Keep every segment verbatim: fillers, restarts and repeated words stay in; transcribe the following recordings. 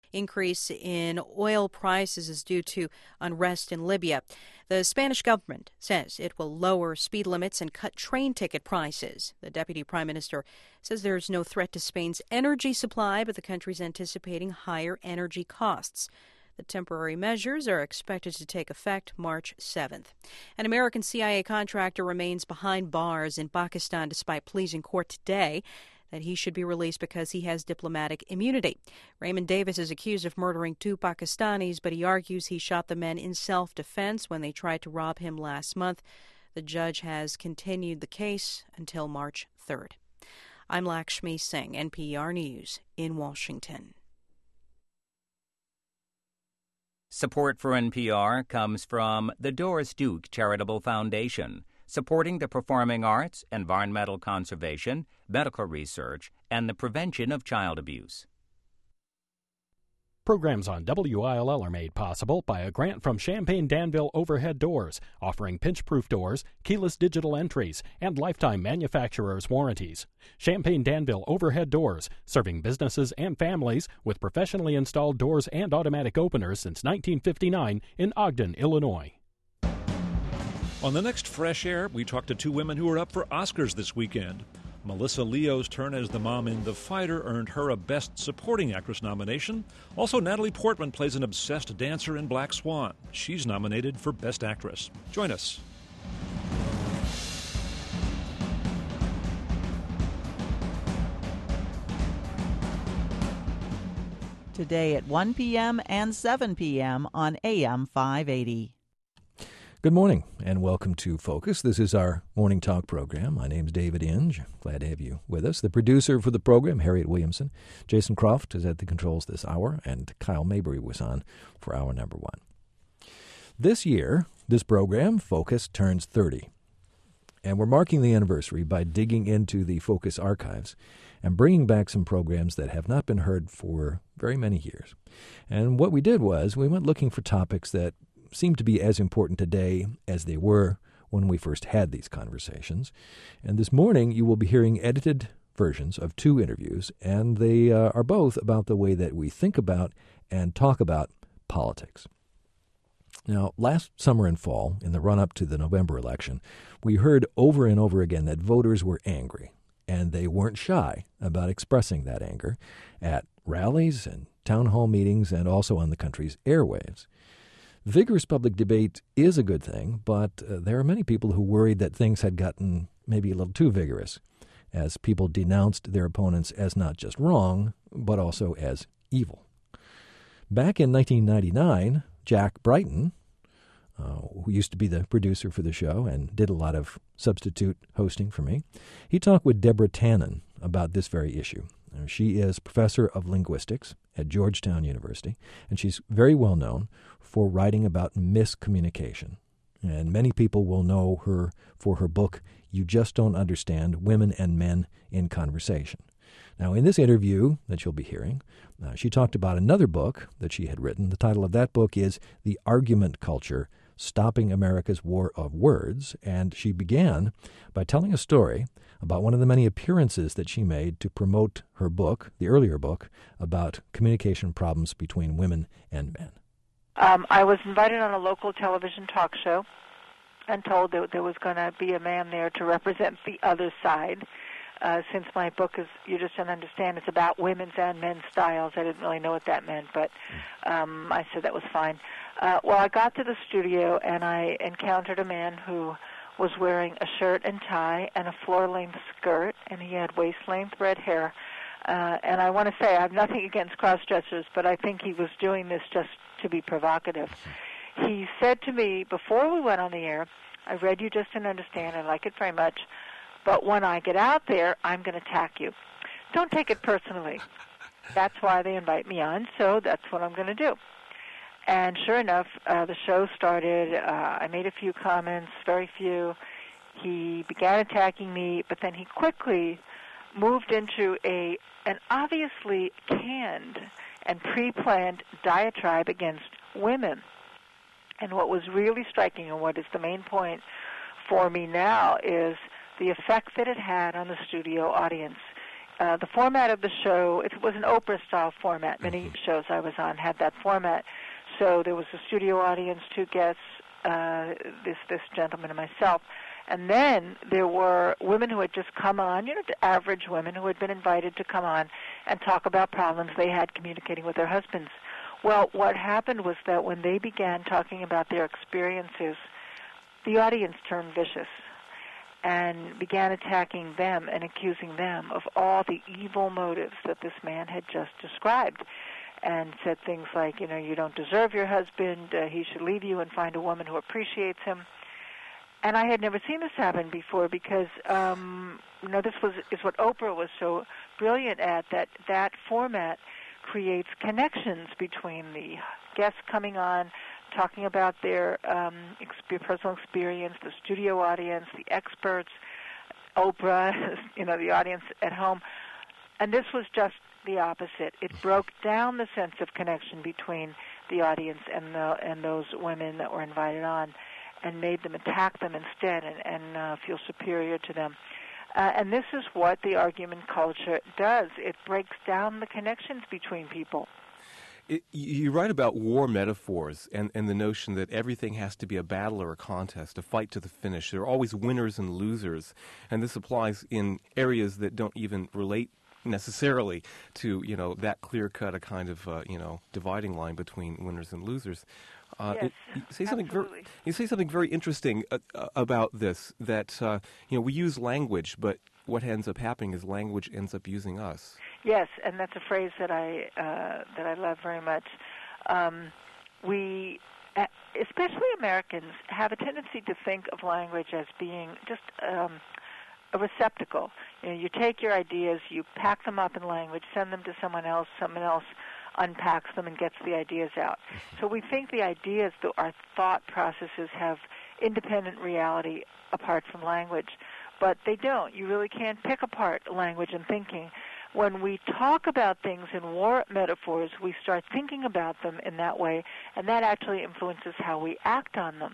increase in oil prices is due to unrest in Libya. The Spanish government says it will lower speed limits and cut train ticket prices. The deputy prime minister says there is no threat to Spain's energy supply, but the country is anticipating higher energy costs. The temporary measures are expected to take effect March seventh. An American C I A contractor remains behind bars in Pakistan despite pleas in court today that he should be released because he has diplomatic immunity. Raymond Davis is accused of murdering two Pakistanis, but he argues he shot the men in self-defense when they tried to rob him last month. The judge has continued the case until March third. I'm Lakshmi Singh, N P R News in Washington. Support for N P R comes from the Doris Duke Charitable Foundation, supporting the performing arts, environmental conservation, medical research, and the prevention of child abuse. Programs on W I L L are made possible by a grant from Champaign Danville Overhead Doors, offering pinch-proof doors, keyless digital entries, and lifetime manufacturer's warranties. Champaign Danville Overhead Doors, serving businesses and families with professionally installed doors and automatic openers since nineteen fifty-nine in Ogden, Illinois. On the next Fresh Air, we talk to two women who are up for Oscars this weekend. Melissa Leo's turn as the mom in The Fighter earned her a Best Supporting Actress nomination. Also, Natalie Portman plays an obsessed dancer in Black Swan. She's nominated for Best Actress. Join us. Today at one p.m. and seven p.m. on A M five eighty. Good morning and welcome to Focus. This is our morning talk program. My name's David Inge. Glad to have you with us. The producer for the program, Harriet Williamson. Jason Croft is at the controls this hour, and Kyle Mabry was on for hour number one. This year, this program, Focus, turns thirty. And we're marking the anniversary by digging into the Focus archives and bringing back some programs that have not been heard for very many years. And what we did was we went looking for topics that seem to be as important today as they were when we first had these conversations. And this morning you will be hearing edited versions of two interviews, and they uh, are both about the way that we think about and talk about politics. Now, last summer and fall, in the run-up to the November election, we heard over and over again that voters were angry, and they weren't shy about expressing that anger at rallies and town hall meetings and also on the country's airwaves. Vigorous public debate is a good thing, but uh, there are many people who worried that things had gotten maybe a little too vigorous, as people denounced their opponents as not just wrong, but also as evil. Back in nineteen ninety-nine, Jack Brighton, uh, who used to be the producer for the show and did a lot of substitute hosting for me, he talked with Deborah Tannen about this very issue. Uh, she is professor of linguistics at Georgetown University, and she's very well known for writing about miscommunication. And many people will know her for her book, You Just Don't Understand Women and Men in Conversation. Now, in this interview that you'll be hearing, uh, she talked about another book that she had written. The title of that book is The Argument Culture, Stopping America's War of Words, and she began by telling a story about one of the many appearances that she made to promote her book, the earlier book, about communication problems between women and men. Um, I was invited on a local television talk show and told that there was going to be a man there to represent the other side. Uh, since my book is, You Just Don't Understand, it's about women's and men's styles. I didn't really know what that meant, but um, I said that was fine. Uh, well, I got to the studio, and I encountered a man who was wearing a shirt and tie and a floor-length skirt, and he had waist-length red hair. Uh, and I want to say I have nothing against cross-dressers, but I think he was doing this just to be provocative. He said to me, before we went on the air, I read You Just Don't Understand, I like it very much, but when I get out there, I'm going to attack you. Don't take it personally. That's why they invite me on, so that's what I'm going to do. And sure enough, uh, the show started. Uh, I made a few comments, very few. He began attacking me, but then he quickly moved into a an obviously canned and pre-planned diatribe against women. And what was really striking, and what is the main point for me now, is the effect that it had on the studio audience. uh, the format of the show, it was an Oprah-style format. Many mm-hmm. shows I was on had that format. So there was a studio audience, two guests, uh, this this gentleman and myself. And then there were women who had just come on, you know, average women who had been invited to come on and talk about problems they had communicating with their husbands. Well, what happened was that when they began talking about their experiences, the audience turned vicious and began attacking them and accusing them of all the evil motives that this man had just described, and said things like, you know, you don't deserve your husband, uh, he should leave you and find a woman who appreciates him. And I had never seen this happen before because, um, you know, this was is what Oprah was so brilliant at, that that format creates connections between the guests coming on, talking about their um, exp- personal experience, the studio audience, the experts, Oprah, you know, the audience at home. And this was just the opposite. It broke down the sense of connection between the audience and the and those women that were invited on, and made them attack them instead and, and uh, feel superior to them. Uh, and this is what the argument culture does. It breaks down the connections between people. It, you write about war metaphors and, and the notion that everything has to be a battle or a contest, a fight to the finish. There are always winners and losers, and this applies in areas that don't even relate necessarily to, you know, that clear-cut a kind of, uh, you know, dividing line between winners and losers. Uh, yes, it, you say something absolutely. very, you say something very interesting uh, uh, about this, that uh, you know, we use language, but what ends up happening is language ends up using us. Yes, and that's a phrase that I uh, that I love very much. Um, we, especially Americans, have a tendency to think of language as being just um, a receptacle. You know, you take your ideas, you pack them up in language, send them to someone else, someone else unpacks them and gets the ideas out. So we think the ideas, the, our thought processes, have independent reality apart from language, but they don't. You really can't pick apart language and thinking. When we talk about things in war metaphors, we start thinking about them in that way, and that actually influences how we act on them.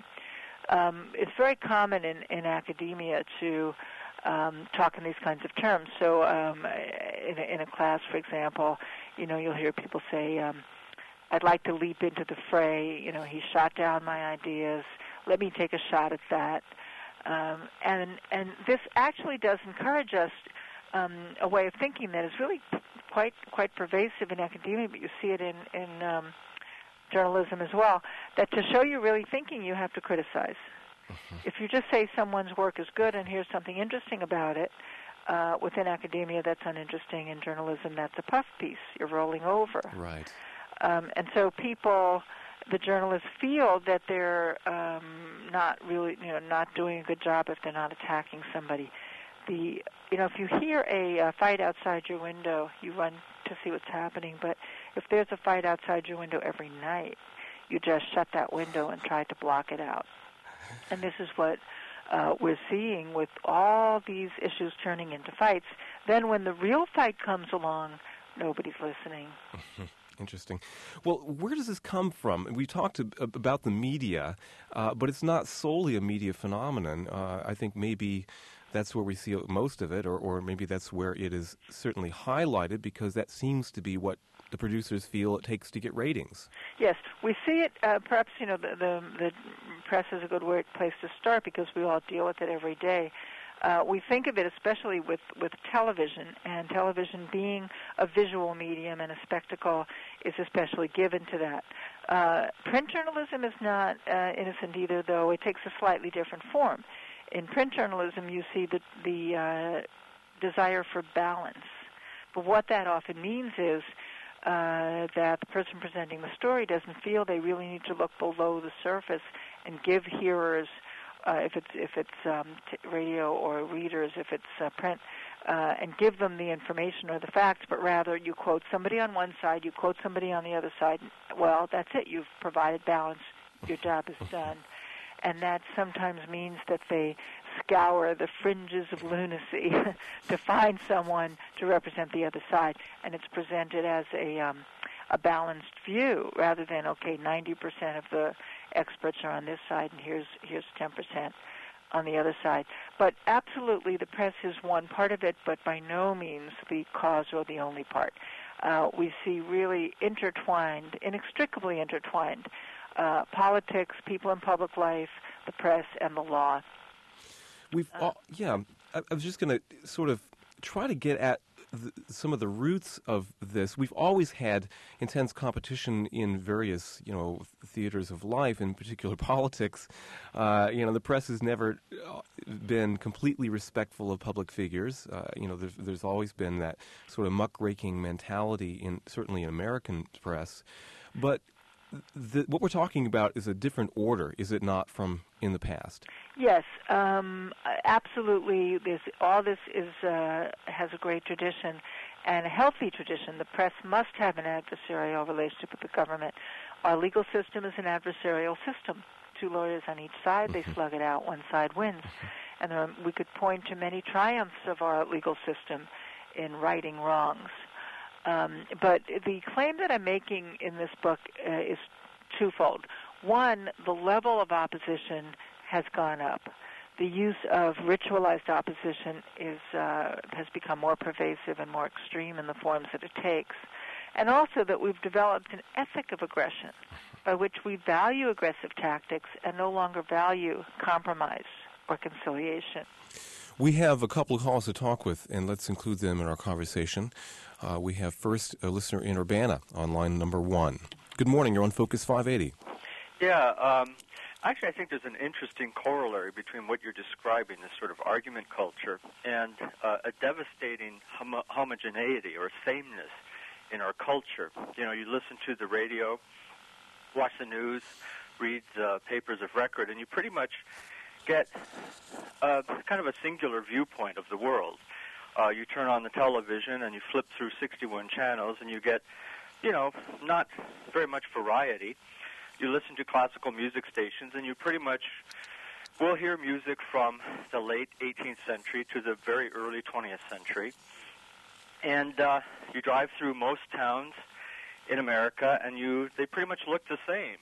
Um, it's very common in, in academia to um, talk in these kinds of terms. So um, in, a, in a class, for example, you know, you'll hear people say, um, I'd like to leap into the fray. You know, he shot down my ideas. Let me take a shot at that. Um, and and this actually does encourage us um, a way of thinking that is really quite quite pervasive in academia, but you see it in, in um, journalism as well, that to show you're really thinking, you have to criticize. Mm-hmm. If you just say someone's work is good and here's something interesting about it, uh, within academia that's uninteresting. In journalism, that's a puff piece. You're rolling over. Right. Um, and so people, the journalists, feel that they're um, not really, you know, not doing a good job if they're not attacking somebody. The, you know, if you hear a uh, fight outside your window, you run to see what's happening. But if there's a fight outside your window every night, you just shut that window and try to block it out. And this is what uh, we're seeing with all these issues turning into fights. Then when the real fight comes along, nobody's listening. Interesting. Well, where does this come from? We talked about the media, uh, but it's not solely a media phenomenon. Uh, I think maybe that's where we see most of it, or, or maybe that's where it is certainly highlighted, because that seems to be what the producers feel it takes to get ratings. Yes, we see it. Uh, perhaps, you know, the, the the press is a good word, place to start, because we all deal with it every day. Uh, we think of it especially with, with television, and television being a visual medium and a spectacle is especially given to that. Uh, print journalism is not uh, innocent either, though it takes a slightly different form. In print journalism, you see the, the uh, desire for balance. But what that often means is uh, that the person presenting the story doesn't feel they really need to look below the surface and give hearers, Uh, if it's if it's um, t- radio, or readers, if it's uh, print, uh, and give them the information or the facts, but rather you quote somebody on one side, you quote somebody on the other side. Well, that's it. You've provided balance. Your job is done. And that sometimes means that they scour the fringes of lunacy to find someone to represent the other side, and it's presented as a um, a balanced view rather than, okay, ninety percent of the experts are on this side, and here's here's ten percent on the other side. But absolutely, the press is one part of it, but by no means the cause or the only part. Uh, we see really intertwined, inextricably intertwined, uh, politics, people in public life, the press, and the law. We've, uh, all, yeah, I, I was just going to sort of try to get at the, some of the roots of this. We've always had intense competition in various, you know, theaters of life, in particular politics. Uh, you know, the press has never been completely respectful of public figures. Uh, you know, there's, there's always been that sort of muckraking mentality in certainly in American press. But the, what we're talking about is a different order, is it not, from in the past? Yes, um, absolutely. This, all this is uh, has a great tradition and a healthy tradition. The press must have an adversarial relationship with the government. Our legal system is an adversarial system. Two lawyers on each side, they slug it out. One side wins. And there are, we could point to many triumphs of our legal system in righting wrongs. Um, but the claim that I'm making in this book uh, is twofold. One, the level of opposition has gone up. The use of ritualized opposition is uh, has become more pervasive and more extreme in the forms that it takes. And also that we've developed an ethic of aggression by which we value aggressive tactics and no longer value compromise or conciliation. We have a couple of calls to talk with, and let's include them in our conversation. Uh, we have first a listener in Urbana on line number one. Good morning. You're on Focus five eighty. Yeah, um, actually I think there's an interesting corollary between what you're describing, this sort of argument culture, and uh, a devastating homo- homogeneity or sameness in our culture. You know, you listen to the radio, watch the news, read uh, papers of record, and you pretty much get uh, kind of a singular viewpoint of the world. Uh, you turn on the television and you flip through sixty-one channels and you get, you know, not very much variety. You listen to classical music stations and you pretty much will hear music from the late eighteenth century to the very early twentieth century. And uh, you drive through most towns in America and you they pretty much look the same.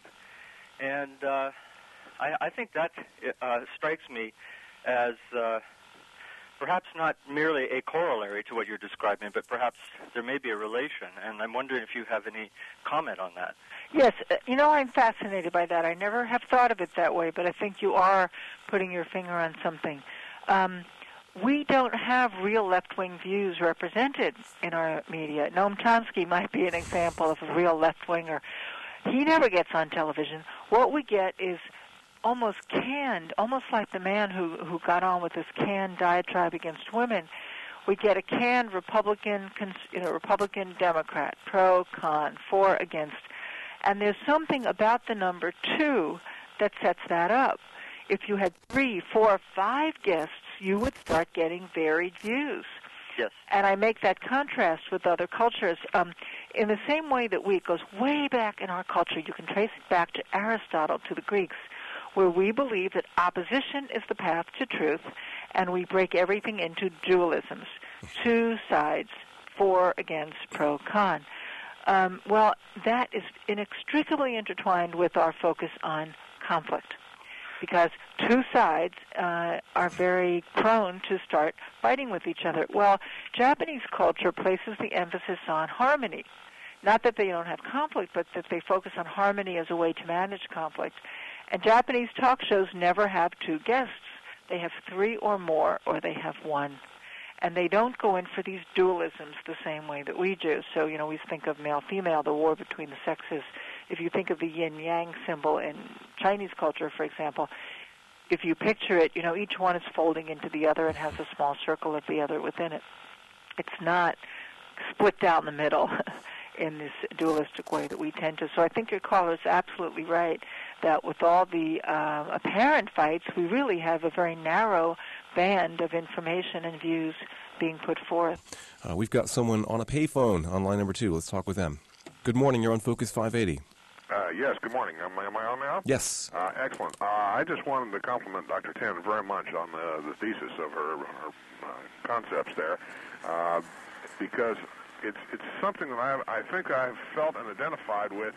And uh, I, I think that uh, strikes me as uh, perhaps not merely a corollary to what you're describing, but perhaps there may be a relation. And I'm wondering if you have any comment on that. Yes, you know, I'm fascinated by that. I never have thought of it that way, but I think you are putting your finger on something. Um, we don't have real left-wing views represented in our media. Noam Chomsky might be an example of a real left-winger. He never gets on television. What we get is almost canned, almost like the man who, who got on with this canned diatribe against women. We get a canned Republican, you know, Republican, Democrat, pro, con, for, against. And there's something about the number two that sets that up. If you had three, four, five guests, you would start getting varied views. Yes. And I make that contrast with other cultures. Um, in the same way that we, it goes way back in our culture, you can trace it back to Aristotle, to the Greeks, where we believe that opposition is the path to truth, and we break everything into dualisms, two sides, for, against, pro, con. Um, well, that is inextricably intertwined with our focus on conflict, because two sides uh, are very prone to start fighting with each other. Well, Japanese culture places the emphasis on harmony. Not that they don't have conflict, but that they focus on harmony as a way to manage conflict. And Japanese talk shows never have two guests. They have three or more, or they have one. And they don't go in for these dualisms the same way that we do. So, you know, we think of male-female, the war between the sexes. If you think of the yin-yang symbol in Chinese culture, for example, if you picture it, you know, each one is folding into the other and has a small circle of the other within it. It's not split down the middle in this dualistic way that we tend to. So I think your caller is absolutely right that with all the uh, apparent fights, we really have a very narrow band of information and views being put forth. Uh, we've got someone on a payphone on line number two. Let's talk with them. Good morning. You're on Focus five eighty. Uh, yes, good morning. Am I, am I on now? Yes. Uh, excellent. Uh, I just wanted to compliment Doctor Ten very much on the, the thesis of her, her uh, concepts there, uh, because it's it's something that I I think I've felt and identified with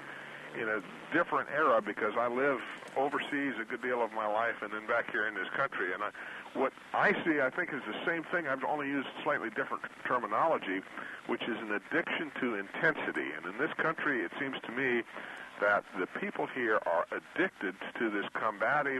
in a different era because I live overseas a good deal of my life and then back here in this country. And I, what I see, I think, is the same thing. I've only used slightly different terminology, which is an addiction to intensity. And in this country, it seems to me that the people here are addicted to this combative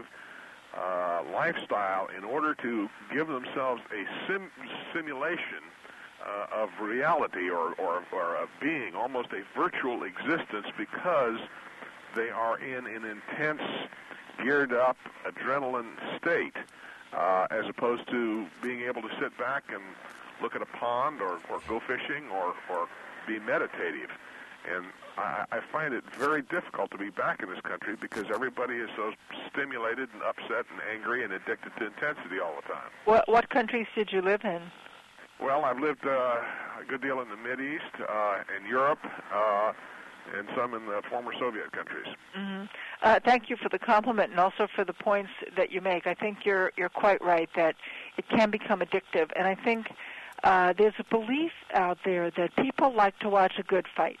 uh, lifestyle in order to give themselves a sim- simulation Uh, of reality or, or, or of being, almost a virtual existence, because they are in an intense, geared-up adrenaline state, uh, as opposed to being able to sit back and look at a pond or, or go fishing or, or be meditative. And I, I find it very difficult to be back in this country because everybody is so stimulated and upset and angry and addicted to intensity all the time. What, what countries did you live in? Well, I've lived uh, a good deal in the Mideast, uh, in Europe, uh, and some in the former Soviet countries. Mm-hmm. Uh, thank you for the compliment and also for the points that you make. I think you're you're quite right that it can become addictive, and I think uh, there's a belief out there that people like to watch a good fight.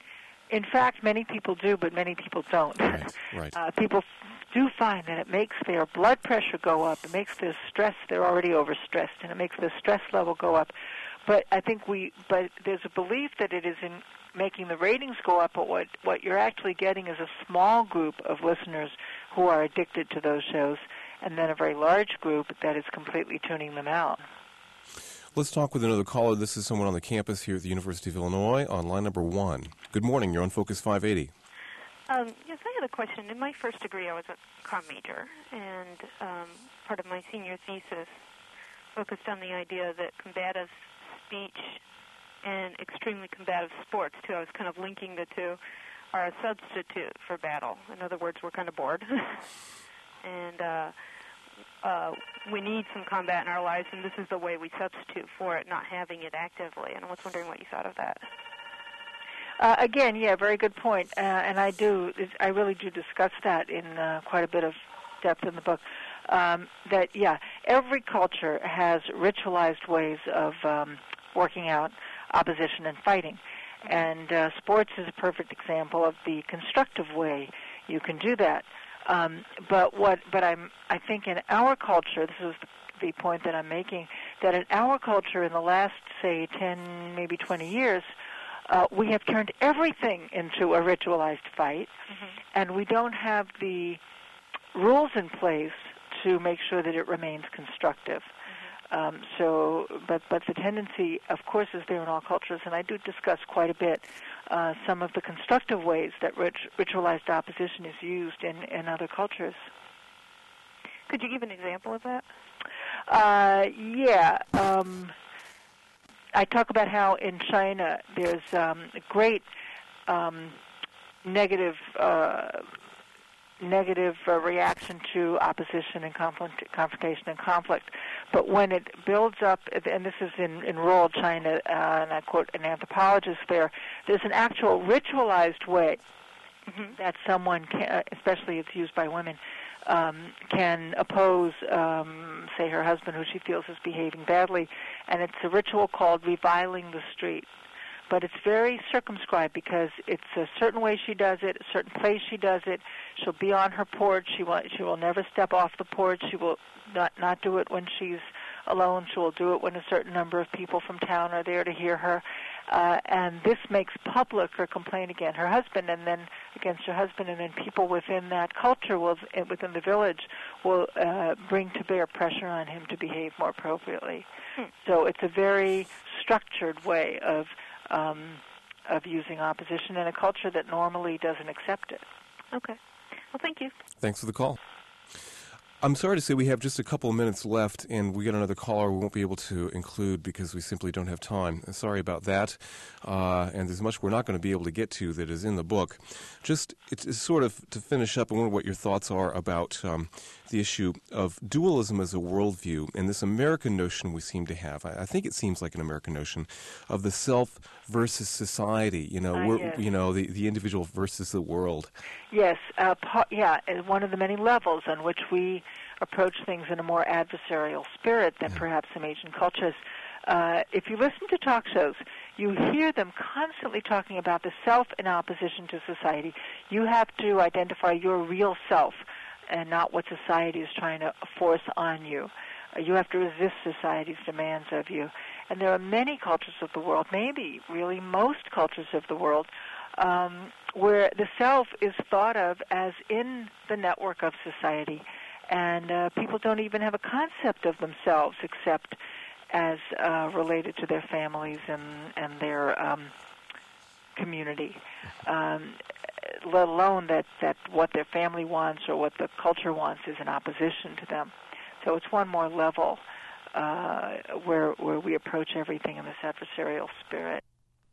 In fact, many people do, but many people don't. Right, right. Uh, people do find that it makes their blood pressure go up. It makes their stress, they're already overstressed, and it makes their stress level go up. But I think we, but there's a belief that it is in making the ratings go up, but what, what you're actually getting is a small group of listeners who are addicted to those shows, and then a very large group that is completely tuning them out. Let's talk with another caller. This is someone on the campus here at the University of Illinois on line number one. Good morning. You're on Focus five eighty. Um, yes, I had a question. In my first degree, I was a comm major, and um, part of my senior thesis focused on the idea that combative speech and extremely combative sports, too, I was kind of linking the two, are a substitute for battle. In other words, we're kind of bored. and uh, uh, we need some combat in our lives, and this is the way we substitute for it, not having it actively. And I was wondering what you thought of that. Uh, again, yeah, very good point. Uh, and I do, I really do discuss that in uh, quite a bit of depth in the book. Um, that, yeah, every culture has ritualized ways of um, working out opposition and fighting. And uh, sports is a perfect example of the constructive way you can do that. Um, but what, but I'm, I think in our culture, this is the point that I'm making, that in our culture in the last, say, ten, maybe twenty years, Uh, we have turned everything into a ritualized fight, mm-hmm. and we don't have the rules in place to make sure that it remains constructive. Mm-hmm. Um, so, but but the tendency, of course, is there in all cultures, and I do discuss quite a bit uh, some of the constructive ways that rit- ritualized opposition is used in, in other cultures. Could you give an example of that? Uh, yeah. Um, I talk about how in China there's um, a great um, negative uh, negative uh, reaction to opposition and conflict, confrontation and conflict. But when it builds up, and this is in, in rural China, uh, and I quote an anthropologist there, there's an actual ritualized way mm-hmm. that someone, can, especially it's used by women, Um, can oppose, um, say, her husband who she feels is behaving badly, and it's a ritual called reviling the street. But it's very circumscribed because it's a certain way she does it, a certain place she does it. She'll be on her porch. She will, she will never step off the porch. She will not, not do it when she's alone. She will do it when a certain number of people from town are there to hear her. Uh, and this makes public her complaint against her husband, and then against her husband, and then people within that culture, will, within the village, will uh, bring to bear pressure on him to behave more appropriately. Hmm. So it's a very structured way of um, of using opposition in a culture that normally doesn't accept it. Okay. Well, thank you. Thanks for the call. I'm sorry to say we have just a couple of minutes left, and we got another caller we won't be able to include because we simply don't have time. Sorry about that. Uh, and there's much we're not going to be able to get to that is in the book. Just it's, it's sort of to finish up, I wonder what your thoughts are about um, the issue of dualism as a worldview and this American notion we seem to have. I, I think it seems like an American notion of the self versus society. You know, uh, we're, yes. you know, the, the individual versus the world. Yes, uh, pa- yeah, one of the many levels on which we approach things in a more adversarial spirit than yeah. perhaps some Asian cultures. Uh, if you listen to talk shows, you hear them constantly talking about the self in opposition to society. You have to identify your real self and not what society is trying to force on you. Uh, you have to resist society's demands of you. And there are many cultures of the world, maybe really most cultures of the world, um, where the self is thought of as in the network of society. And uh, people don't even have a concept of themselves except as uh, related to their families and, and their um, community, um, let alone that, that what their family wants or what the culture wants is in opposition to them. So it's one more level uh, where where we approach everything in this adversarial spirit.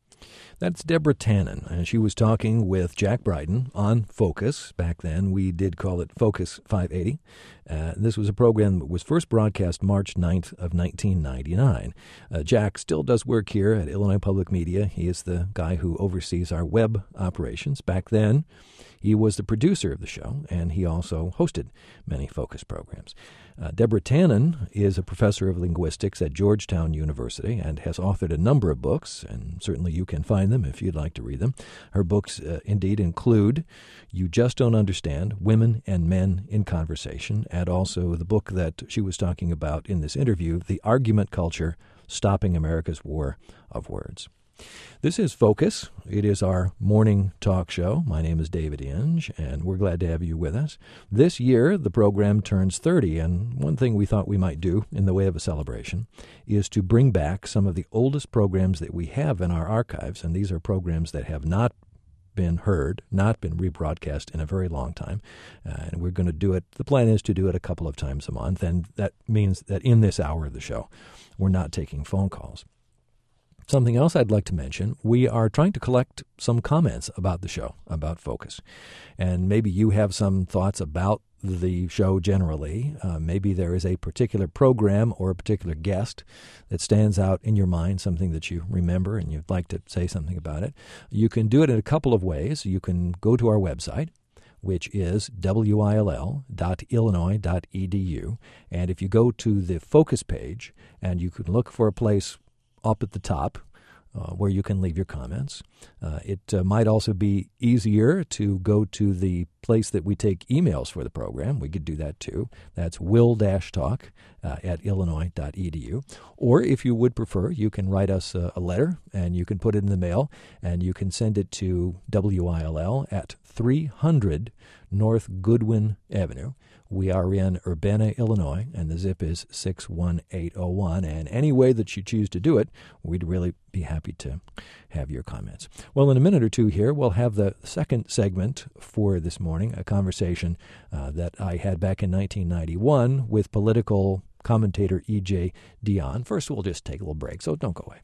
That's Deborah Tannen, and she was talking with Jack Bryden on Focus. Back then, we did call it Focus five eighty. Uh, this was a program that was first broadcast March ninth of nineteen ninety-nine. Uh, Jack still does work here at Illinois Public Media. He is the guy who oversees our web operations. Back then, he was the producer of the show, and he also hosted many Focus programs. Uh, Deborah Tannen is a professor of linguistics at Georgetown University and has authored a number of books, and certainly you can find them if you'd like to read them. Her books uh, indeed include You Just Don't Understand, Women and Men in Conversation, and also the book that she was talking about in this interview, The Argument Culture, Stopping America's War of Words. This is Focus. It is our morning talk show. My name is David Inge, and we're glad to have you with us. This year, the program turns thirty, and one thing we thought we might do in the way of a celebration is to bring back some of the oldest programs that we have in our archives, and these are programs that have not been heard, not been rebroadcast in a very long time, uh, and we're going to do it. The plan is to do it a couple of times a month, and that means that in this hour of the show, we're not taking phone calls. Something else I'd like to mention, we are trying to collect some comments about the show, about Focus. And maybe you have some thoughts about the show generally. Uh, maybe there is a particular program or a particular guest that stands out in your mind, something that you remember and you'd like to say something about it. You can do it in a couple of ways. You can go to our website, which is W I L L dot illinois dot e d u. And if you go to the Focus page and you can look for a place up at the top uh, where you can leave your comments. Uh, it uh, might also be easier to go to the place that we take emails for the program. We could do that too. That's will-talk uh, at illinois dot e d u. Or if you would prefer, you can write us a, a letter and you can put it in the mail and you can send it to W I L L at three hundred North Goodwin Avenue. We are in Urbana, Illinois, and the zip is six one eight oh one. And any way that you choose to do it, we'd really be happy to have your comments. Well, in a minute or two here, we'll have the second segment for this morning, a conversation uh, that I had back in nineteen ninety-one with political commentator E J Dionne. First, we'll just take a little break, so don't go away.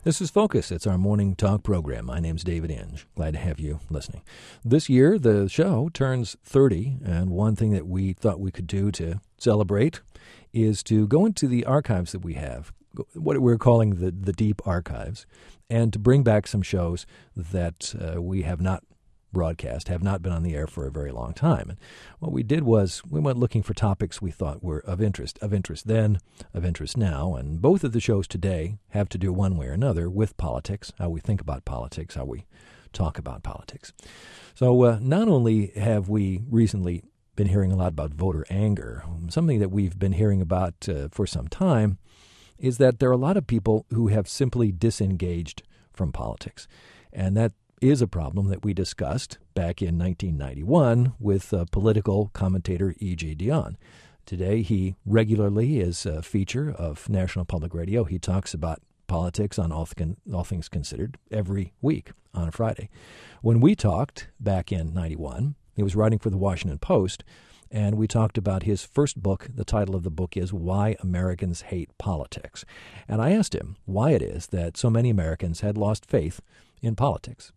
This is Focus. It's our morning talk program. My name's David Inge. Glad to have you listening. This year, the show turns thirty, and one thing that we thought we could do to celebrate is to go into the archives that we have, what we're calling the, the deep archives, and to bring back some shows that uh, we have not broadcast, have not been on the air for a very long time. And what we did was we went looking for topics we thought were of interest, of interest then, of interest now, and both of the shows today have to do one way or another with politics, how we think about politics, how we talk about politics. So uh, not only have we recently been hearing a lot about voter anger, something that we've been hearing about uh, for some time is that there are a lot of people who have simply disengaged from politics, and that is a problem that we discussed back in nineteen ninety-one with uh, political commentator E J. Dionne. Today, he regularly is a feature of National Public Radio. He talks about politics on All, Th- All Things Considered every week on a Friday. When we talked back in ninety-one, he was writing for the Washington Post, and we talked about his first book. The title of the book is Why Americans Hate Politics. And I asked him why it is that so many Americans had lost faith in politics.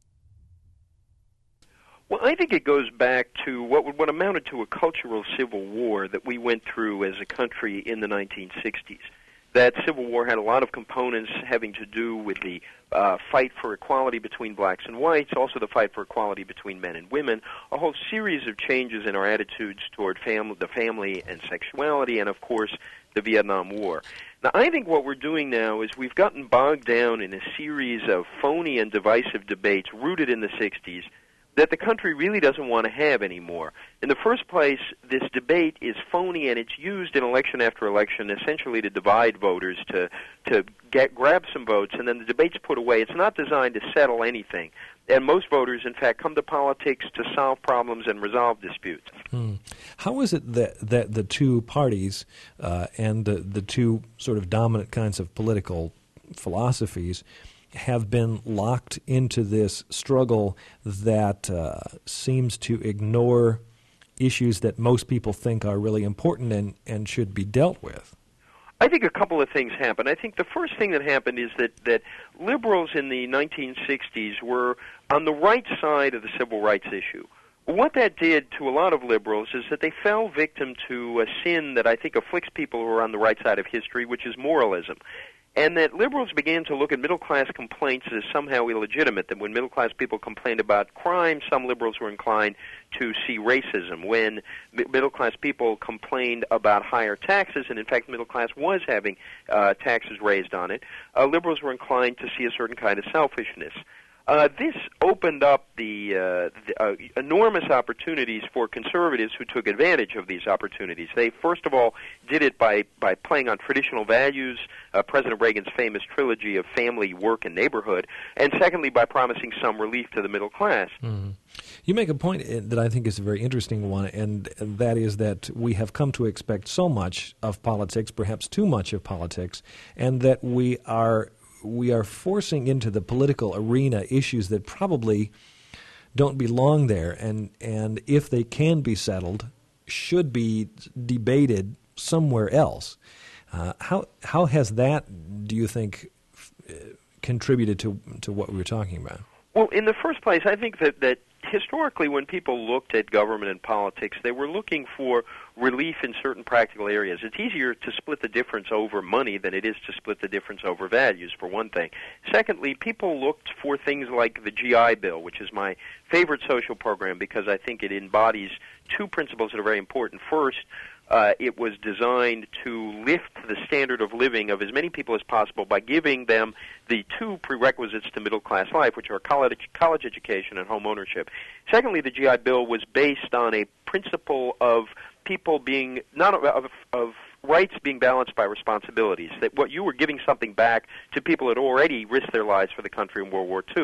Well, I think it goes back to what what amounted to a cultural civil war that we went through as a country in the nineteen sixties. That civil war had a lot of components having to do with the uh, fight for equality between blacks and whites, also the fight for equality between men and women, a whole series of changes in our attitudes toward fam- the family and sexuality, and, of course, the Vietnam War. Now, I think what we're doing now is we've gotten bogged down in a series of phony and divisive debates rooted in the sixties that the country really doesn't want to have anymore. In the first place, this debate is phony, and it's used in election after election essentially to divide voters, to to get grab some votes, and then the debate's put away. It's not designed to settle anything. And most voters, in fact, come to politics to solve problems and resolve disputes. Hmm. How is it that, that the two parties uh, and the, the two sort of dominant kinds of political philosophies have been locked into this struggle that uh, seems to ignore issues that most people think are really important and, and should be dealt with? I think a couple of things happened. I think the first thing that happened is that, that liberals in the nineteen sixties were on the right side of the civil rights issue. What that did to a lot of liberals is that they fell victim to a sin that I think afflicts people who are on the right side of history, which is moralism. And that liberals began to look at middle-class complaints as somehow illegitimate, that when middle-class people complained about crime, some liberals were inclined to see racism. When mi- middle-class people complained about higher taxes, and in fact middle-class was having uh, taxes raised on it, uh, liberals were inclined to see a certain kind of selfishness. Uh, this opened up the, uh, the uh, enormous opportunities for conservatives who took advantage of these opportunities. They, first of all, did it by, by playing on traditional values, uh, President Reagan's famous trilogy of family, work, and neighborhood, and secondly, by promising some relief to the middle class. Mm-hmm. You make a point that I think is a very interesting one, and that is that we have come to expect so much of politics, perhaps too much of politics, and that we are we are forcing into the political arena issues that probably don't belong there, and, and if they can be settled, should be debated somewhere else. Uh, how how has that, do you think, f- contributed to to what we were talking about? Well, in the first place, I think that, that historically when people looked at government and politics, they were looking for relief in certain practical areas. It's easier to split the difference over money than it is to split the difference over values, for one thing. Secondly, people looked for things like the G I Bill, which is my favorite social program because I think it embodies two principles that are very important. First, Uh, it was designed to lift the standard of living of as many people as possible by giving them the two prerequisites to middle-class life, which are college, college education and home ownership. Secondly, the G I Bill was based on a principle of people being, not of, of rights being balanced by responsibilities, that what you were giving something back to people that already risked their lives for the country in World War Two.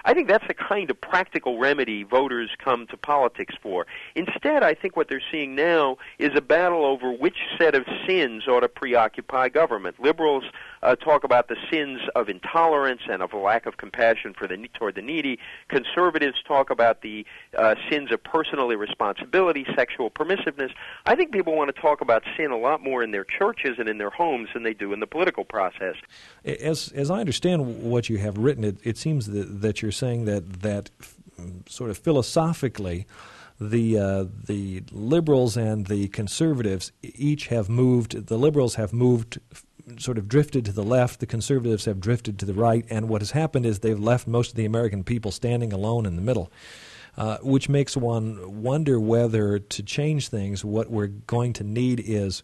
I think that's the kind of practical remedy voters come to politics for. Instead, I think what they're seeing now is a battle over which set of sins ought to preoccupy government. Liberals uh, talk about the sins of intolerance and of a lack of compassion for the toward the needy. Conservatives talk about the uh, sins of personal irresponsibility, sexual permissiveness. I think people want to talk about sin a lot more in their churches and in their homes than they do in the political process. As as I understand what you have written, it, it seems that, that you're saying that that sort of philosophically, the uh, the liberals and the conservatives each have moved. The liberals have moved, sort of drifted to the left. The conservatives have drifted to the right. And what has happened is they've left most of the American people standing alone in the middle, uh, which makes one wonder whether to change things, what we're going to need is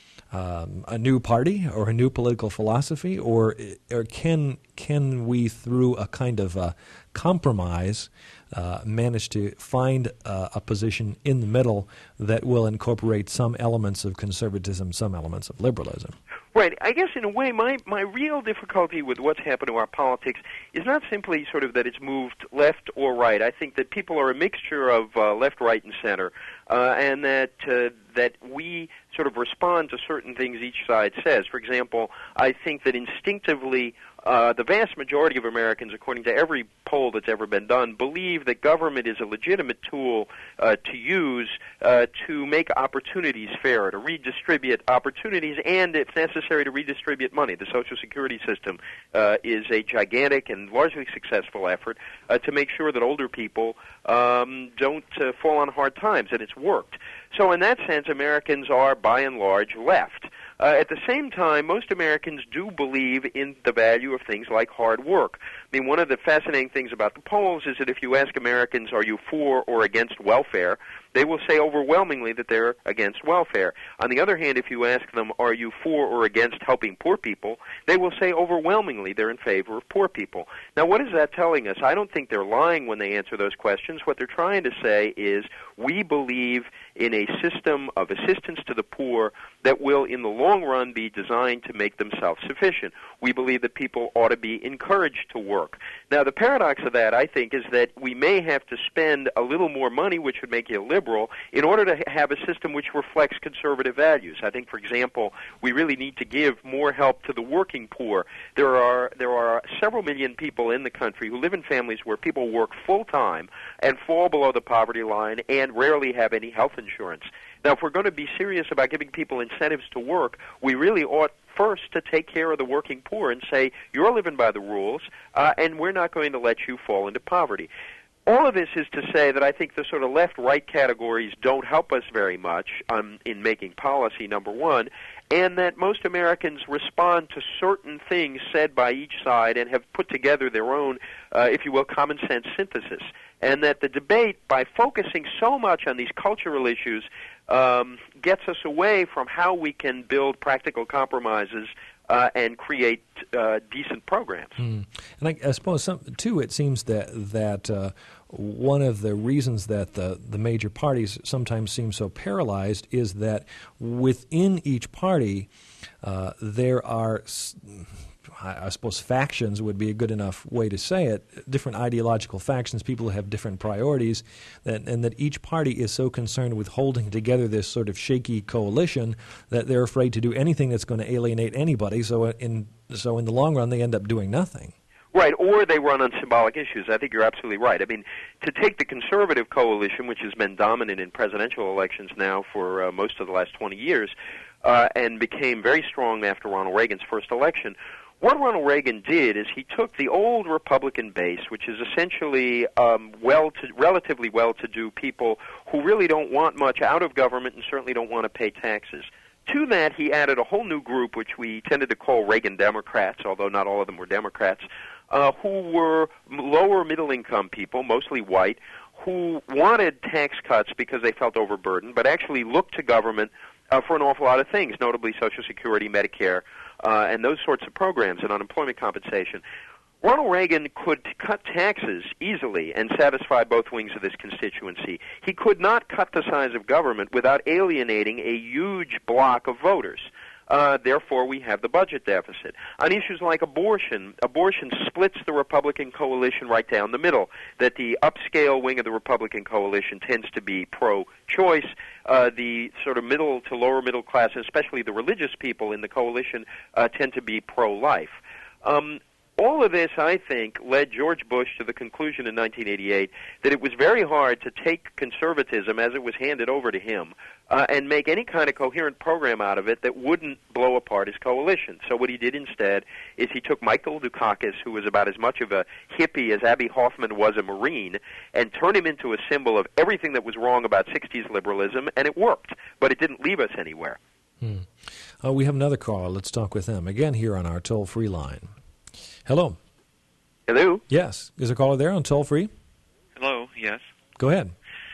Um, a new party or a new political philosophy, or or can can we, through a kind of a compromise, uh, manage to find uh, a position in the middle that will incorporate some elements of conservatism, some elements of liberalism? Right. I guess in a way, my, my real difficulty with what's happened to our politics is not simply sort of that it's moved left or right. I think that people are a mixture of uh, left, right, and center, uh, and that uh, that we sort of respond to certain things each side says. For example, I think that instinctively Uh, the vast majority of Americans, according to every poll that's ever been done, believe that government is a legitimate tool uh, to use uh, to make opportunities fairer, to redistribute opportunities, and, if necessary, to redistribute money. The Social Security system uh, is a gigantic and largely successful effort uh, to make sure that older people um, don't uh, fall on hard times, and it's worked. So in that sense, Americans are, by and large, left. Uh, at the same time, most Americans do believe in the value of things like hard work. I mean, one of the fascinating things about the polls is that if you ask Americans, are you for or against welfare, they will say overwhelmingly that they're against welfare. On the other hand, if you ask them, are you for or against helping poor people, they will say overwhelmingly they're in favor of poor people. Now, what is that telling us? I don't think they're lying when they answer those questions. What they're trying to say is we believe in a system of assistance to the poor that will, in the long run, be designed to make them self-sufficient. We believe that people ought to be encouraged to work. Now, the paradox of that, I think, is that we may have to spend a little more money, which would make you liberal, in order to have a system which reflects conservative values. I think, for example, we really need to give more help to the working poor. There are there are several million people in the country who live in families where people work full-time and fall below the poverty line and rarely have any health insurance. Now, if we're going to be serious about giving people incentives to work, we really ought first to take care of the working poor and say, you're living by the rules, uh, and we're not going to let you fall into poverty. All of this is to say that I think the sort of left-right categories don't help us very much um, in making policy, number one, and that most Americans respond to certain things said by each side and have put together their own, uh, if you will, common-sense synthesis. And that the debate, by focusing so much on these cultural issues, um, gets us away from how we can build practical compromises uh, and create uh, decent programs. Mm. And I, I suppose, some, too, it seems that that uh, one of the reasons that the, the major parties sometimes seem so paralyzed is that within each party uh, there are, I suppose factions would be a good enough way to say it, different ideological factions, people who have different priorities, that, and that each party is so concerned with holding together this sort of shaky coalition that they're afraid to do anything that's going to alienate anybody, so in, so in the long run they end up doing nothing. Right, or they run on symbolic issues. I think you're absolutely right. I mean, to take the conservative coalition, which has been dominant in presidential elections now for uh, most of the last twenty years, uh, and became very strong after Ronald Reagan's first election, what Ronald Reagan did is he took the old Republican base, which is essentially um, well to, relatively well-to-do people who really don't want much out of government and certainly don't want to pay taxes. To that, he added a whole new group, which we tended to call Reagan Democrats, although not all of them were Democrats, uh, who were lower middle-income people, mostly white, who wanted tax cuts because they felt overburdened, but actually looked to government uh, for an awful lot of things, notably Social Security, Medicare, uh, and those sorts of programs, and unemployment compensation. Ronald Reagan could cut taxes easily and satisfy both wings of this constituency. He could not cut the size of government without alienating a huge block of voters. Uh, therefore, we have the budget deficit. On issues like abortion, abortion splits the Republican coalition right down the middle, that the upscale wing of the Republican coalition tends to be pro-choice. Uh, the sort of middle to lower middle class, especially the religious people in the coalition, uh, tend to be pro-life. Um, All of this, I think, led George Bush to the conclusion in nineteen eighty-eight that it was very hard to take conservatism as it was handed over to him uh, and make any kind of coherent program out of it that wouldn't blow apart his coalition. So what he did instead is he took Michael Dukakis, who was about as much of a hippie as Abby Hoffman was a Marine, and turned him into a symbol of everything that was wrong about sixties liberalism, and it worked, but it didn't leave us anywhere. Hmm. Uh, we have another caller. Let's talk with them. Again, here on our toll-free line. Hello. Hello? Yes. Is a caller there on toll-free? Hello, yes. Go ahead.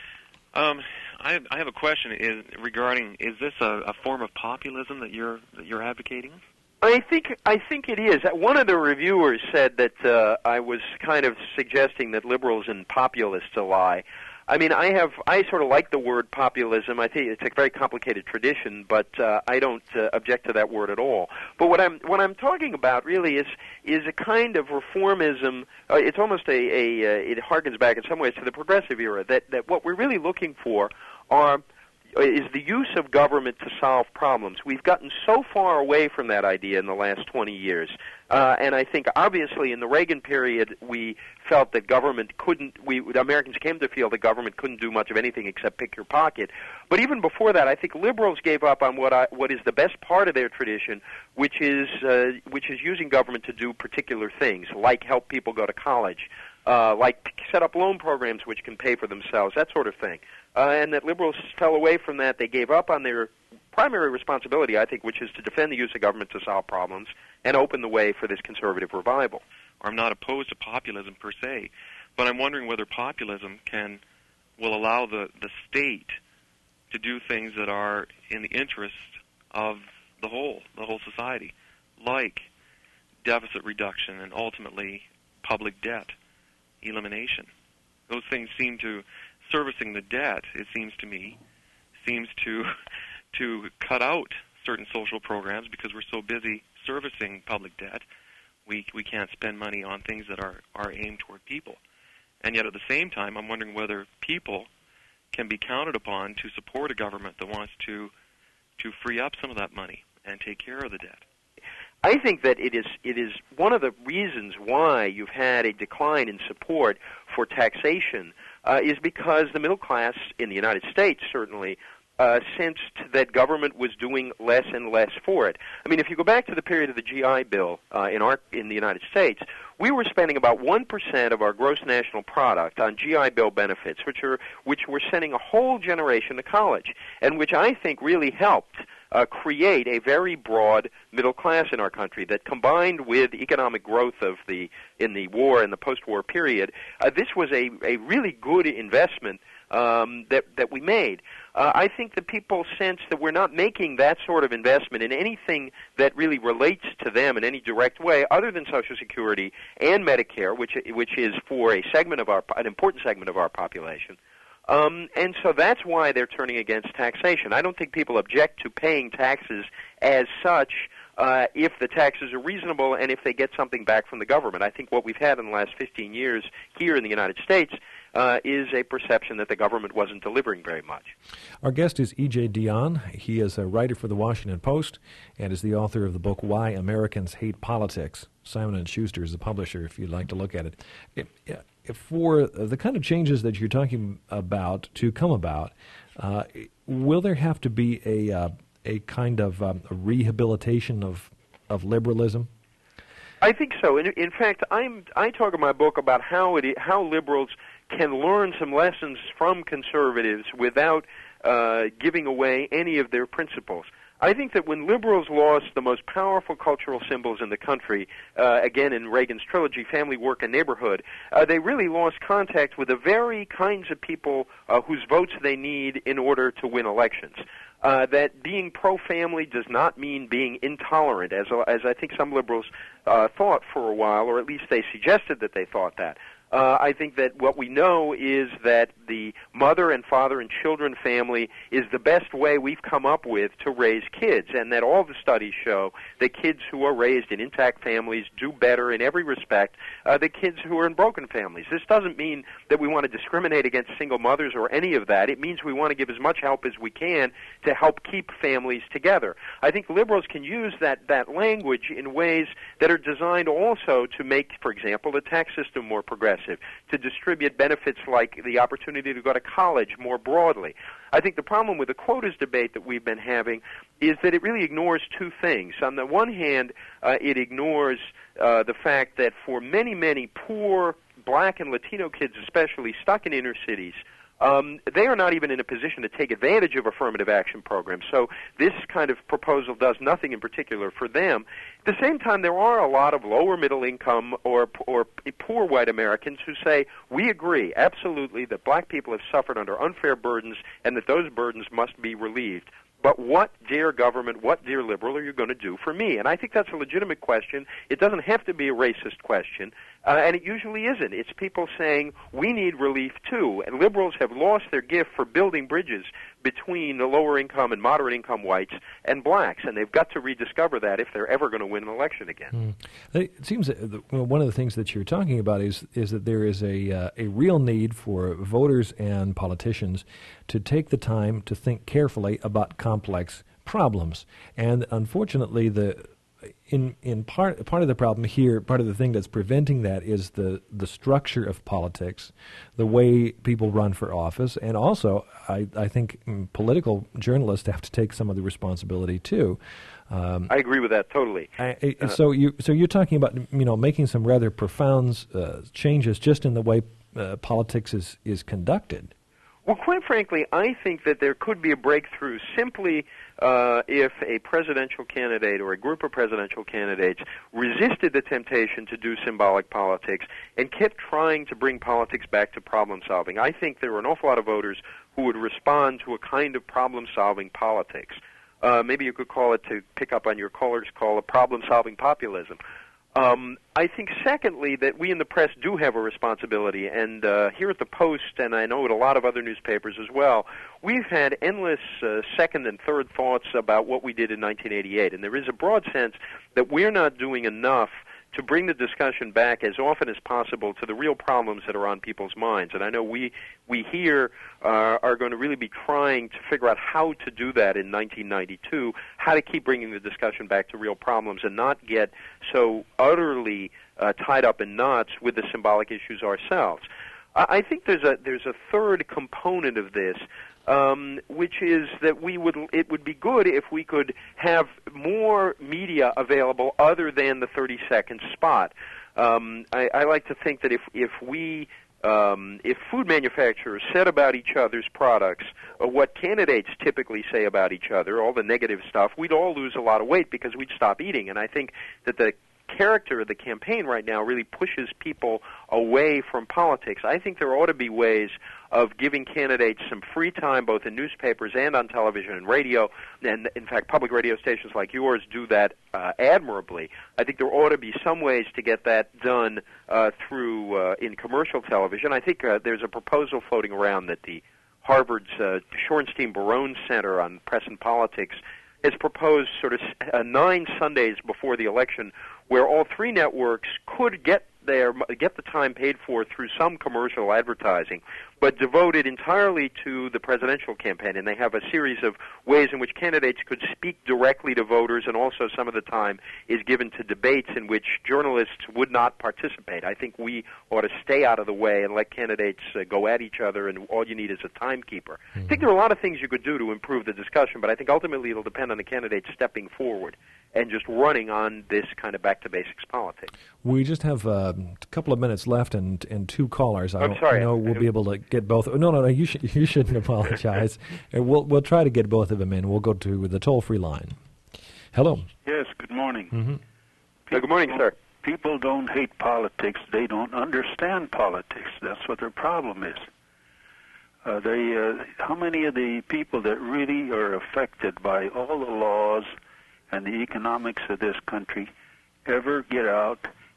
Um, I, I have a question is regarding, is this a, a form of populism that you're that you're advocating? I think I think it is. One of the reviewers said that uh, I was kind of suggesting that liberals and populists lie. I mean, I have I sort of like the word populism. I think it's a very complicated tradition, but uh, I don't uh, object to that word at all. But what I'm what I'm talking about really is is a kind of reformism. Uh, it's almost a, a uh, it harkens back in some ways to the progressive era. That that what we're really looking for are is the use of government to solve problems. We've gotten so far away from that idea in the last twenty years. Uh, and I think, obviously, in the Reagan period, we felt that government couldn't, we Americans came to feel that government couldn't do much of anything except pick your pocket. But even before that, I think liberals gave up on what I, what is the best part of their tradition, which is uh, which is using government to do particular things, like help people go to college, uh, like set up loan programs which can pay for themselves, that sort of thing. Uh, and that liberals fell away from that. They gave up on their primary responsibility, I think, which is to defend the use of government to solve problems and open the way for this conservative revival. I'm not opposed to populism per se, but I'm wondering whether populism can will allow the, the state to do things that are in the interest of the whole, the whole society, like deficit reduction and ultimately public debt elimination. Those things seem to, servicing the debt, it seems to me, seems to to cut out certain social programs because we're so busy servicing public debt. We we can't spend money on things that are, are aimed toward people. And yet at the same time, I'm wondering whether people can be counted upon to support a government that wants to to free up some of that money and take care of the debt. I think that it is it is one of the reasons why you've had a decline in support for taxation uh, is because the middle class in the United States certainly uh, sensed that government was doing less and less for it. I mean, if you go back to the period of the G I Bill uh, in our in the United States, we were spending about one percent of our gross national product on G I Bill benefits, which are which were sending a whole generation to college, and which I think really helped Uh, create a very broad middle class in our country that, combined with economic growth of the in the war and the post-war period, uh, this was a, a really good investment um, that that we made. Uh, I think that people sense that we're not making that sort of investment in anything that really relates to them in any direct way, other than Social Security and Medicare, which which is for a segment of our an important segment of our population. Um, and so that's why they're turning against taxation. I don't think people object to paying taxes as such uh, if the taxes are reasonable and if they get something back from the government. I think what we've had in the last fifteen years here in the United States uh, is a perception that the government wasn't delivering very much. Our guest is E J Dionne. He is a writer for the Washington Post and is the author of the book Why Americans Hate Politics. Simon and Schuster is the publisher, if you'd like to look at it. it yeah. For the kind of changes that you're talking about to come about, uh, will there have to be a uh, a kind of um, a rehabilitation of of liberalism? I think so. In, in fact, I'm I talk in my book about how it how liberals can learn some lessons from conservatives without uh, giving away any of their principles. I think that when liberals lost the most powerful cultural symbols in the country, uh, again in Reagan's trilogy, family, work, and neighborhood, uh, they really lost contact with the very kinds of people uh, whose votes they need in order to win elections. Uh, that being pro-family does not mean being intolerant, as as I think some liberals uh, thought for a while, or at least they suggested that they thought that. Uh, I think that what we know is that the mother and father and children family is the best way we've come up with to raise kids, and that all the studies show that kids who are raised in intact families do better in every respect uh, than kids who are in broken families. This doesn't mean that we want to discriminate against single mothers or any of that. It means we want to give as much help as we can to help keep families together. I think liberals can use that, that language in ways that are designed also to make, for example, the tax system more progressive, to distribute benefits like the opportunity to go to college more broadly. I think the problem with the quotas debate that we've been having is that it really ignores two things. On the one hand, uh, it ignores uh, the fact that for many, many poor black and Latino kids, especially stuck in inner cities, Um, they are not even in a position to take advantage of affirmative action programs. So this kind of proposal does nothing in particular for them. At the same time, there are a lot of lower middle income or, or poor white Americans who say, we agree absolutely that black people have suffered under unfair burdens and that those burdens must be relieved. But what, dear government, what, dear liberal, are you going to do for me? And I think that's a legitimate question. It doesn't have to be a racist question, uh, and it usually isn't. It's people saying, we need relief too. And liberals have lost their gift for building bridges between the lower income and moderate income whites and blacks, and they've got to rediscover that if they're ever going to win an election again. Mm. It seems that the, well, one of the things that you're talking about is is that there is a uh, a real need for voters and politicians to take the time to think carefully about complex problems, and unfortunately, the in in part part of the problem here, part of the thing that's preventing that is the the structure of politics, the way people run for office, and also I I think mm, political journalists have to take some of the responsibility too. Um, I agree with that totally. I, I, so you so you're talking about you know making some rather profound uh, changes just in the way uh, politics is is conducted. Well, quite frankly, I think that there could be a breakthrough simply uh, if a presidential candidate or a group of presidential candidates resisted the temptation to do symbolic politics and kept trying to bring politics back to problem solving. I think there are an awful lot of voters who would respond to a kind of problem-solving politics. Uh, maybe you could call it, to pick up on your caller's call, a problem-solving populism. Um, I think, secondly, that we in the press do have a responsibility, and uh, here at the Post, and I know at a lot of other newspapers as well, we've had endless uh, second and third thoughts about what we did in nineteen eighty-eight, and there is a broad sense that we're not doing enough to bring the discussion back as often as possible to the real problems that are on people's minds. And I know we we here uh, are going to really be trying to figure out how to do that in nineteen ninety-two, how to keep bringing the discussion back to real problems and not get so utterly uh, tied up in knots with the symbolic issues ourselves. I, I think there's a there's a third component of this, Um, which is that we would it would be good if we could have more media available other than the thirty-second spot. Um, I, I like to think that if if we um, if food manufacturers said about each other's products or what candidates typically say about each other, all the negative stuff, we'd all lose a lot of weight because we'd stop eating. And I think that the character of the campaign right now really pushes people away from politics. I think there ought to be ways of giving candidates some free time, both in newspapers and on television and radio, and in fact public radio stations like yours do that uh, admirably. I think there ought to be some ways to get that done uh, through uh, in commercial television. I think uh, there's a proposal floating around that the Harvard's uh, Shorenstein-Barone Center on Press and Politics has proposed sort of uh, nine Sundays before the election where all three networks could get their get the time paid for through some commercial advertising, but devoted entirely to the presidential campaign. And they have a series of ways in which candidates could speak directly to voters, and also some of the time is given to debates in which journalists would not participate. I think we ought to stay out of the way and let candidates uh, go at each other, and all you need is a timekeeper. Mm-hmm. I think there are a lot of things you could do to improve the discussion, but I think ultimately it'll depend on the candidates stepping forward and just running on this kind of back-to-basics politics. We just have uh, a couple of minutes left and and two callers. I I'm sorry. know we'll be able to get both. No, no, no. You should you shouldn't apologize. And we'll we'll try to get both of them in. We'll go to the toll-free line. Hello. Yes. Good morning. Mm-hmm. Hey, good morning, sir. People don't hate politics. They don't understand politics. That's what their problem is. Uh, they uh, how many of the people that really are affected by all the laws and the economics of this country ever get out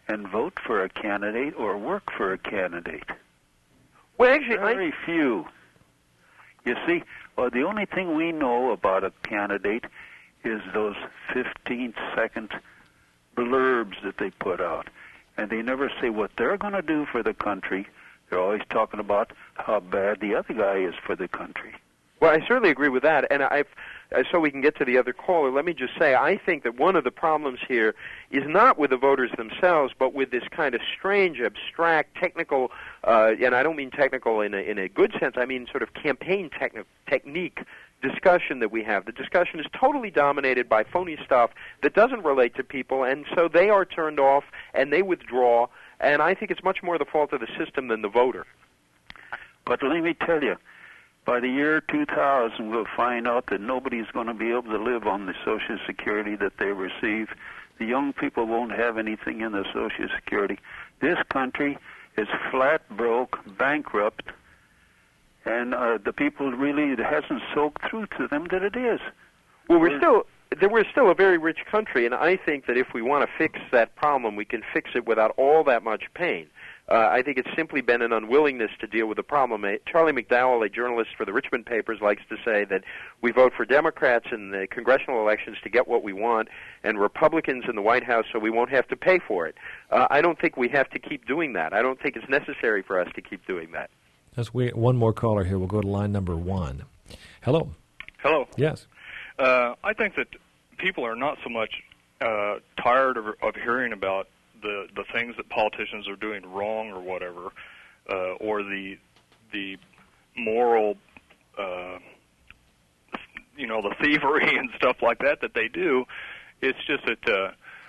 and vote for a candidate or work for a candidate. Well, actually, very I... few. You see, well, the only thing we know about a candidate is those fifteen-second blurbs that they put out. And they never say what they're going to do for the country. They're always talking about how bad the other guy is for the country. Well, I certainly agree with that. And I've, so we can get to the other caller, let me just say, I think that one of the problems here is not with the voters themselves, but with this kind of strange, abstract, technical, uh, and I don't mean technical in a, in a good sense, I mean sort of campaign techni- technique discussion that we have. The discussion is totally dominated by phony stuff that doesn't relate to people, and so they are turned off and they withdraw, and I think it's much more the fault of the system than the voter. But let me tell you, by the year two thousand, we'll find out that nobody's going to be able to live on the Social Security that they receive. The young people won't have anything in the Social Security. This country is flat broke, bankrupt, and uh, the people really, it hasn't soaked through to them that it is. Well, we're still, we're still a very rich country, and I think that if we want to fix that problem, we can fix it without all that much pain. Uh, I think it's simply been an unwillingness to deal with the problem. Charlie McDowell, a journalist for the Richmond papers, likes to say that we vote for Democrats in the congressional elections to get what we want and Republicans in the White House so we won't have to pay for it. Uh, I don't think we have to keep doing that. I don't think it's necessary for us to keep doing that. Let's wait. One more caller here. We'll go to line number one. Hello. Hello. Yes. Uh, I think that people are not so much uh, tired of, of hearing about the the things that politicians are doing wrong or whatever, uh, or the the moral, uh, you know, the thievery and stuff like that that they do. It's just that uh,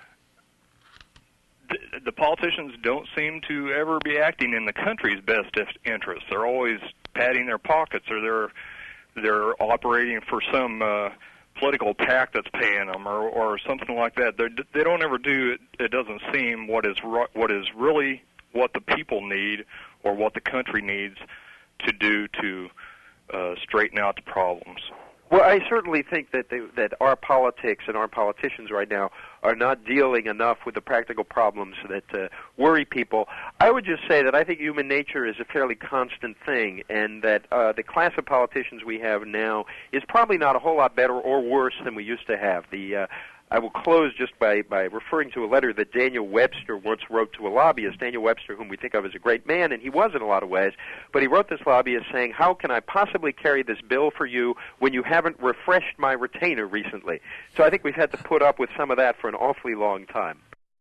the, the politicians don't seem to ever be acting in the country's best interests. They're always padding their pockets, or they're they're operating for some uh, political PAC that's paying them, or, or something like that. They're, they don't ever do it. It doesn't seem what is what is really what the people need, or what the country needs to do to uh, straighten out the problems. Well, I certainly think that they, that our politics and our politicians right now are not dealing enough with the practical problems that uh, worry people. I would just say that I think human nature is a fairly constant thing, and that uh, the class of politicians we have now is probably not a whole lot better or worse than we used to have. The uh, I will close just by, by referring to a letter that Daniel Webster once wrote to a lobbyist, Daniel Webster, whom we think of as a great man, and he was in a lot of ways, but he wrote this lobbyist saying, how can I possibly carry this bill for you when you haven't refreshed my retainer recently? So I think we've had to put up with some of that for an awfully long time.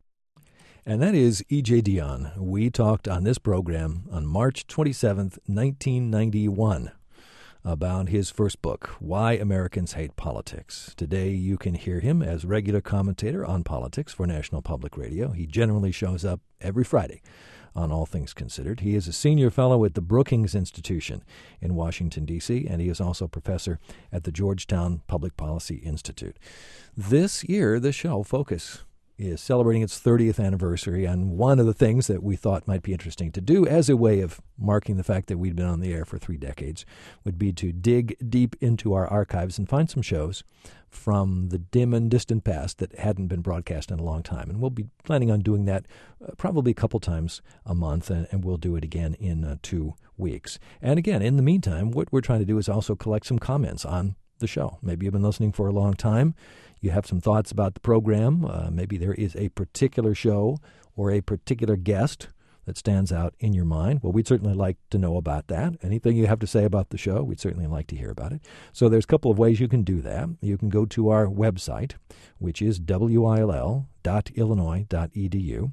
And that is E J Dionne. We talked on this program on March twenty-seventh, nineteen ninety-one. About his first book, Why Americans Hate Politics. Today you can hear him as regular commentator on politics for National Public Radio. He generally shows up every Friday on All Things Considered. He is a senior fellow at the Brookings Institution in Washington, D C, and he is also professor at the Georgetown Public Policy Institute. This year, the show, Focus, is celebrating its thirtieth anniversary, and one of the things that we thought might be interesting to do as a way of marking the fact that we'd been on the air for three decades would be to dig deep into our archives and find some shows from the dim and distant past that hadn't been broadcast in a long time. And we'll be planning on doing that uh, probably a couple times a month, and, and we'll do it again in uh, two weeks. And again, in the meantime, what we're trying to do is also collect some comments on the show. Maybe you've been listening for a long time. You have some thoughts about the program. Uh, maybe there is a particular show or a particular guest that stands out in your mind. Well, we'd certainly like to know about that. Anything you have to say about the show, we'd certainly like to hear about it. So there's a couple of ways you can do that. You can go to our website, which is W I L L dot illinois dot e d u.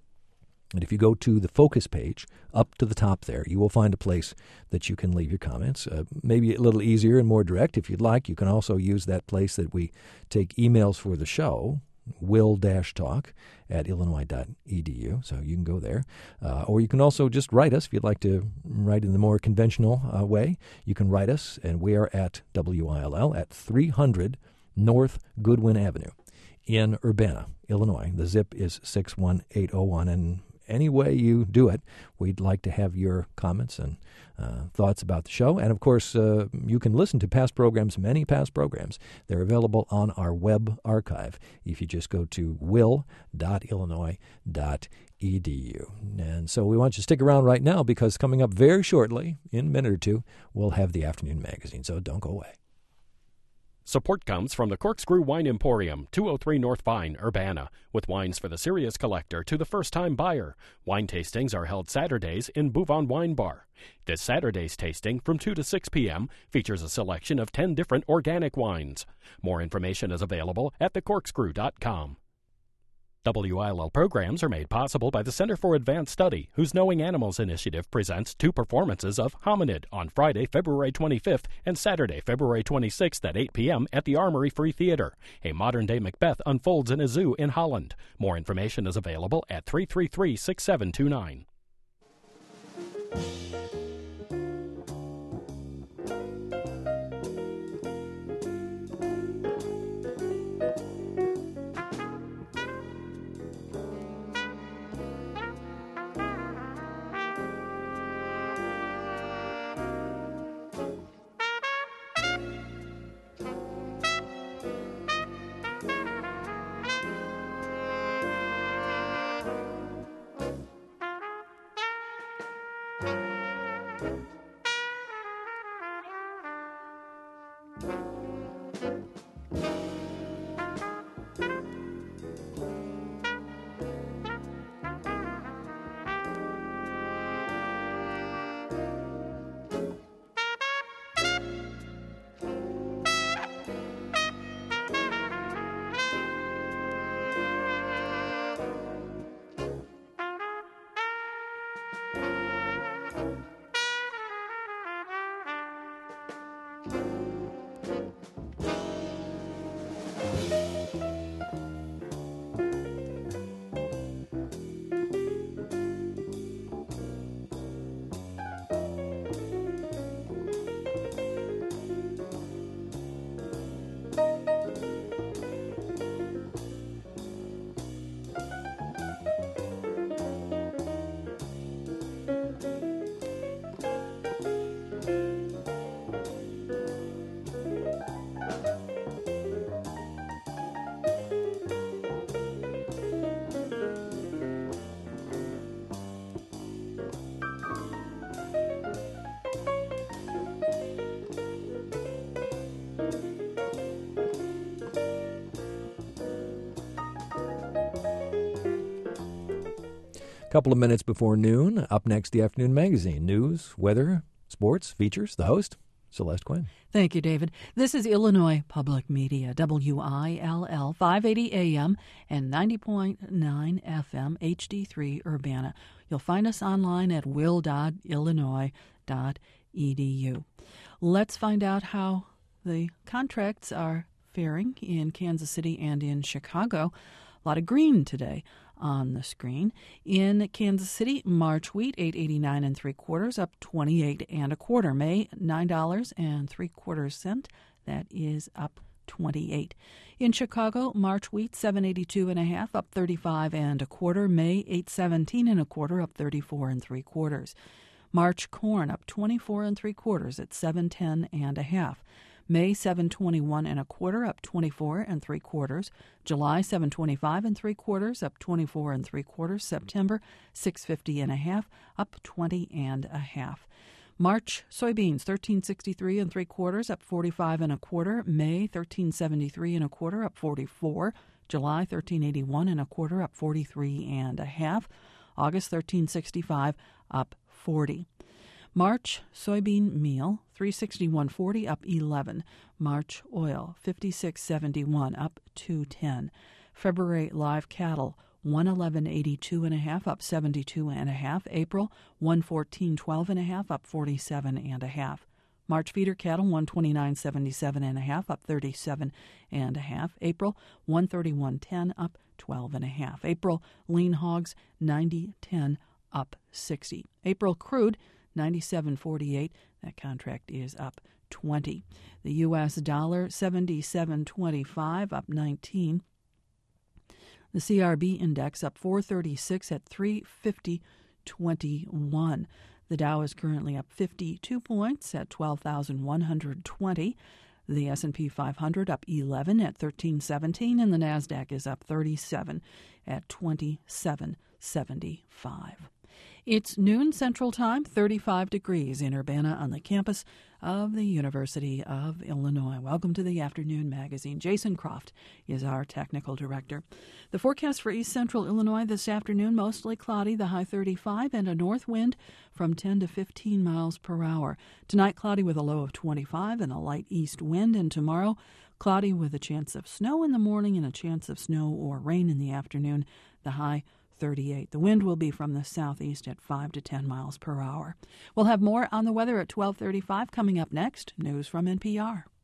And if you go to the Focus page, up to the top there, you will find a place that you can leave your comments. Uh, maybe a little easier and more direct. If you'd like, you can also use that place that we take emails for the show, will-talk at illinois dot e d u. So you can go there. Uh, or you can also just write us if you'd like to write in the more conventional uh, way. You can write us, and we are at W I L L at three hundred North Goodwin Avenue in Urbana, Illinois. The zip is six one eight oh one, and any way you do it, we'd like to have your comments and uh, thoughts about the show. And, of course, uh, you can listen to past programs, many past programs. They're available on our web archive if you just go to will dot illinois dot e d u. And so we want you to stick around right now, because coming up very shortly, in a minute or two, we'll have the afternoon magazine. So don't go away. Support comes from the Corkscrew Wine Emporium, two oh three North Vine, Urbana, with wines for the serious collector to the first-time buyer. Wine tastings are held Saturdays in Bouvon Wine Bar. This Saturday's tasting, from two to six p.m., features a selection of ten different organic wines. More information is available at the corkscrew dot com. W I L L programs are made possible by the Center for Advanced Study, whose Knowing Animals initiative presents two performances of Hominid on Friday, February twenty-fifth and Saturday, February twenty-sixth at eight p.m. at the Armory Free Theater. A modern-day Macbeth unfolds in a zoo in Holland. More information is available at three three three, six seven two nine. Couple of minutes before noon. Up next, the afternoon magazine. News, weather, sports, features. The host, Celeste Quinn. Thank you, David. This is Illinois Public Media, W I L L, five eighty A M and ninety point nine F M, H D three Urbana. You'll find us online at will dot illinois dot e d u. Let's find out how the contracts are faring in Kansas City and in Chicago. A lot of green today on the screen. In Kansas City, March wheat eight eighty nine and three quarters, up twenty eight and a quarter. May nine dollars and three quarters cent. That is up twenty eight. In Chicago, March wheat seven eighty two and a half, up thirty five and a quarter. May eight seventeen and a quarter, up thirty four and three quarters. March corn up twenty four and three quarters at seven ten and a half. May seven twenty-one and a quarter, up twenty-four and three quarters. July seven twenty-five and three quarters, up twenty-four and three quarters. September six fifty and a half, up twenty and a half. March soybeans thirteen sixty-three and three quarters, up forty-five and a quarter. May thirteen seventy-three and a quarter, up forty-four. July thirteen eighty-one and a quarter, up forty-three and a half. August thirteen sixty-five, up forty. March soybean meal three sixty-one forty, up eleven. March oil fifty-six seventy-one, up two ten. February live cattle one eleven eighty-two and a half, up seventy-two and a half. April one fourteen twelve and a half, up forty-seven and a half. March feeder cattle one twenty-nine seventy-seven and a half, up thirty-seven and a half. April one thirty-one ten, up twelve and a half. April lean hogs ninety ten, up sixty. April crude ninety-seven forty-eight. That contract is up twenty. The U S dollar seventy-seven twenty-five, up nineteen. The C R B index up four thirty-six at three fifty twenty-one. The Dow is currently up fifty-two points at twelve thousand one hundred twenty. The S and P five hundred up eleven at thirteen seventeen, and the Nasdaq is up thirty-seven at twenty-seven seventy-five. It's noon Central Time, thirty-five degrees in Urbana on the campus of the University of Illinois. Welcome to the Afternoon Magazine. Jason Croft is our technical director. The forecast for East Central Illinois this afternoon, mostly cloudy, the high thirty-five, and a north wind from ten to fifteen miles per hour. Tonight, cloudy with a low of twenty-five and a light east wind, and tomorrow, cloudy with a chance of snow in the morning and a chance of snow or rain in the afternoon, the high thirty-eight. The wind will be from the southeast at five to ten miles per hour. We'll have more on the weather at twelve thirty-five. Coming up next, news from N P R.